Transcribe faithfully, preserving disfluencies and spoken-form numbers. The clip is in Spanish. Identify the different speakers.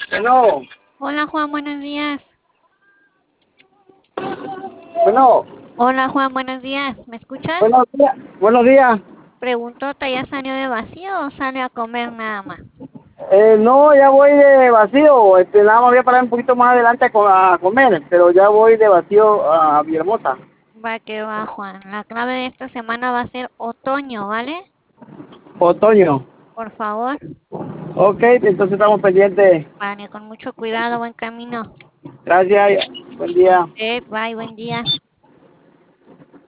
Speaker 1: Bueno,
Speaker 2: Hola Juan, buenos días.
Speaker 1: bueno,
Speaker 2: Hola Juan, buenos días. ¿Me escuchas?
Speaker 1: buenos días, buenos días.
Speaker 2: Pregunto, ¿te ya salió de vacío o sale a comer nada más?
Speaker 1: Eh, no, ya voy de vacío, este, nada más voy a parar un poquito más adelante a, co- a comer, pero ya voy de vacío a Villahermosa.
Speaker 2: Va que va Juan. La clave de esta semana va a ser otoño, ¿vale?
Speaker 1: Otoño.
Speaker 2: Por favor.
Speaker 1: Ok, entonces estamos pendientes.
Speaker 2: Vale, con mucho cuidado, buen camino.
Speaker 1: Gracias, buen día.
Speaker 2: Ok, bye, buen día.